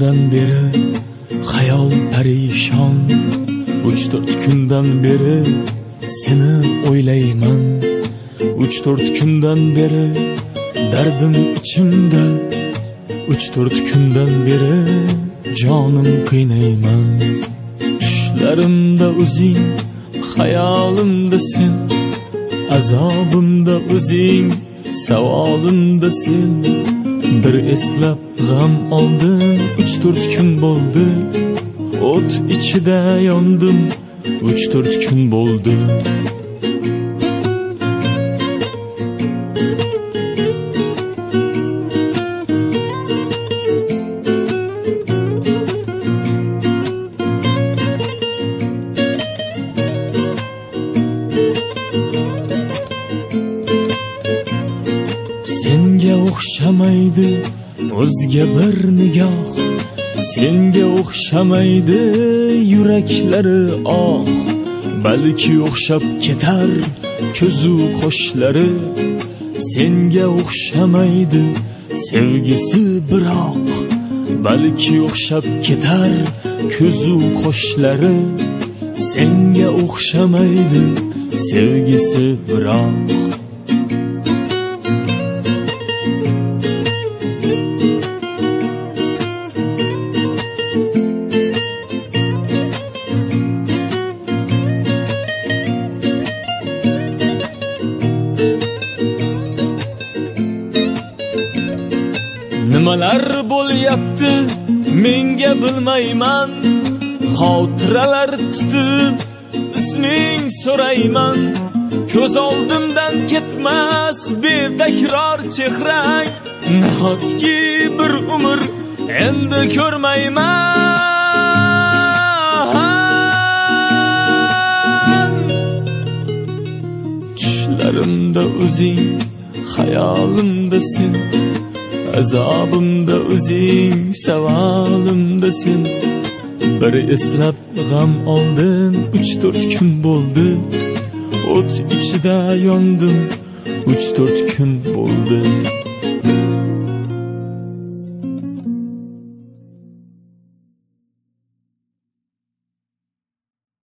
kundan beri hayol parishon, 3-4 kundan beri seni o'ylayman. 3-4 kundan beri dardim ichimda, 3-4 kundan beri jonim qiynayman. Tushlarimda o'zing, hayolimda sen, azobimda o'zing, savolimda sen. Bir eslab g'am oldim, 3-4 kun bo'ldi. O't ichida yondim, 3-4 kun bo'ldi. Senga o'xshamaydi o'zga bir nigoh, senga o'xshamaydi yuraklari oh. Balki o'xshab ketar ko'zu qoshlari, senga o'xshamaydi sevgisi biroq. Balki o'xshab ketar ko'zu qoshlari, senga o'xshamaydi sevgisi biroq. Nimalar bo'lyapti menga bilmayman, xotiralar tutib isming so'rayman. Ko'z oldimdan ketmas betakror chehrang, nahotki bir umr endi ko'rmayman. Tushlarimda o'zing, hayolimda sen, azobimda o'zing, savolimda sen. Bir eslab g'am oldim, 3-4 kun bo'ldi. O't ichida yondim, 3-4 kun bo'ldi.